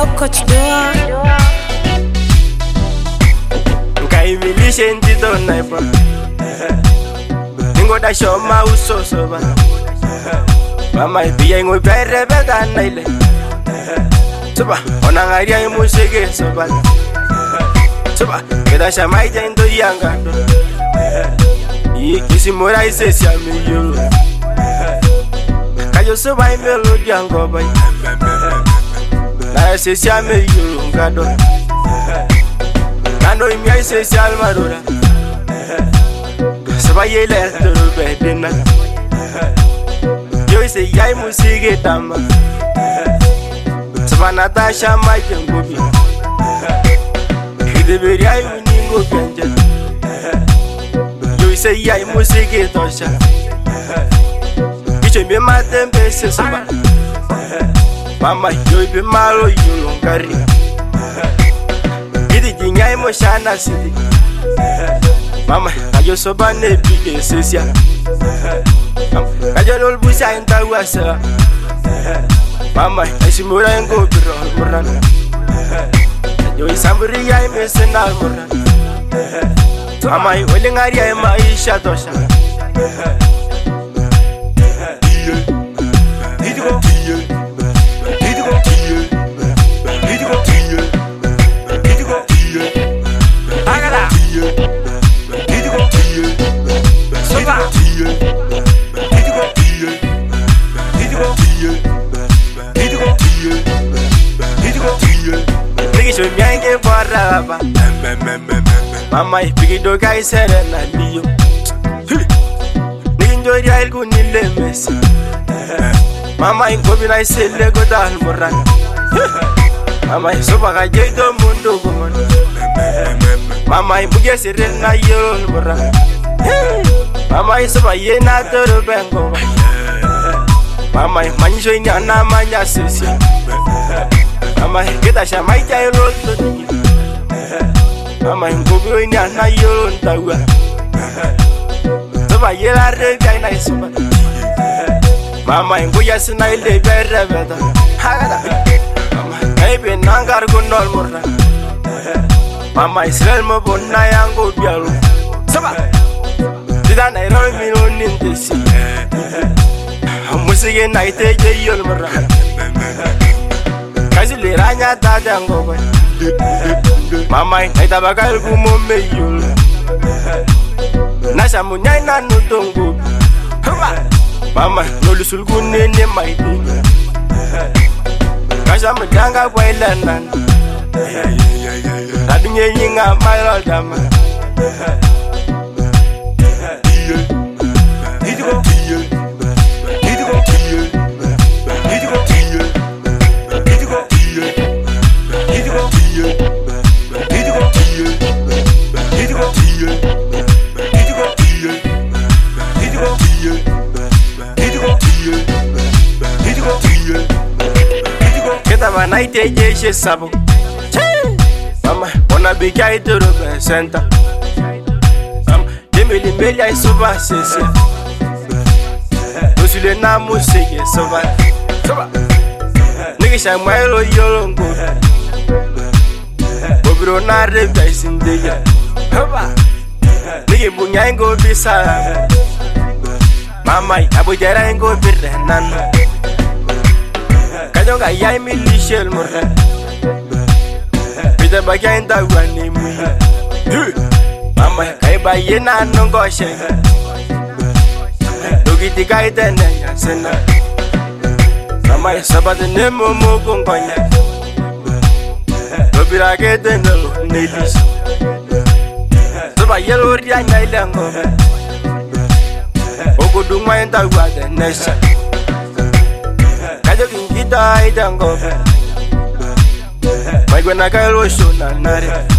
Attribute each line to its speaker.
Speaker 1: Coach Doa.
Speaker 2: Kaimilishe ntito naipa Ningo da shoma uso soba Mama ibiya ingo bere beda naile Tuba, onangaria imusege soba Tuba, keda shamai jendo yanga Kisi mora ise siame yolo Kayo soba imelo diango bay Na ise siame yolo ngado Nando imya ise sial marura Soba yele toro bedena Yo ise yai musige tamba Soba Natasha maike ngobi Hideberi ayu ningo kenja Yo ise yai musige tosha Kicho mbe matembe se soba Mama yo ibe malo yulongari Nyai mo shana sidi Mama kayo soba ne bige sesia Kayo lol busa inta wasa Mama asimura ngo biro murana Yo isamburi ya imesena murana Mama ole ngari ya maisha tosha Mama ipiki doga isere na liyo Ninjori ya ilgu nile mesi Mama ingobi na isele goda almurana Mama isoba kajedo mundo gomano Mama imuge sere na yoro almurana Mama isoba ye na toro bengo Mama imanjo ini anamanya sesi Mama kita shamai jai roto niyo Mama ingobiro ini ana yoro ntawa Soba yela rega ina isoba Mama ingoya sina ile bere beda Hagada Mama naibe nangar gunol murna Mama Israel mo bonna yango bialu Soba Dida nairo mino nintesi Musige naite je yol murna Kazi liranya tada ngoba Mama naita bakal kumome yul Nasha munyai na nutongo Mama nolusul kunene maiti Kasha mjanga kwa ilanan Radunye nyinga mailo dama Naite jeshe sabo Mama ona bika itoro be center Mama demeli meli ai soba sese Osule na musike soba Soba Nigi shamairo yolongo Bobiro na rebe sindeya Soba Nigi bunya ngo bisara Mama abujara ngo birrenana Kajonga yai milishel murra Pita bagya inda wani muyi Mama kaiba yena nungo shenga Dogi diga ite nenya sena Mama sabate nemo mogo ngonya Dobira kete nelo nelis Soba yelo ria nyaila ngome Ogo dungwa inda wade nesha Kajo kingita idango Maigwe na kailo shona nare